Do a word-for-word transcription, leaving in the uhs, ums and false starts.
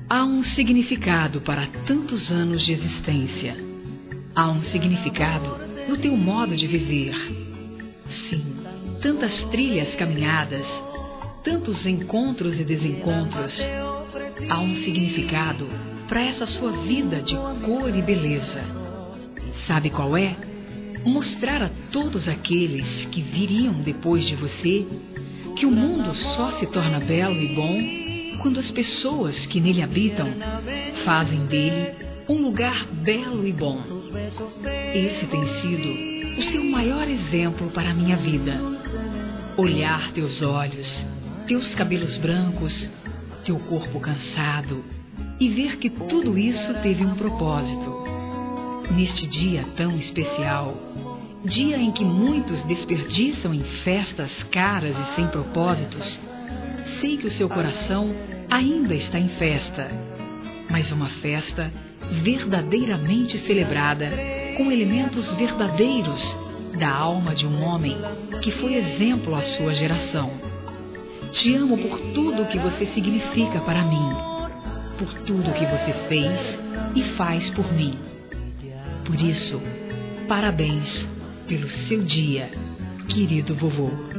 Há um significado para tantos anos de existência. Há um significado no teu modo de viver. Sim, tantas trilhas caminhadas, tantos encontros e desencontros. Há um significado para essa sua vida de cor e beleza. Sabe qual é? Mostrar a todos aqueles que viriam depois de você que o mundo só se torna belo e bom quando as pessoas que nele habitam fazem dele um lugar belo e bom. Esse tem sido o seu maior exemplo para a minha vida. Olhar teus olhos, teus cabelos brancos, teu corpo cansado e ver que tudo isso teve um propósito. Neste dia tão especial, dia em que muitos desperdiçam em festas caras e sem propósitos, sei que o seu coração ainda está em festa, mas uma festa verdadeiramente celebrada com elementos verdadeiros da alma de um homem que foi exemplo à sua geração. Te amo por tudo que você significa para mim, por tudo que você fez e faz por mim. Por isso, parabéns pelo seu dia, querido vovô.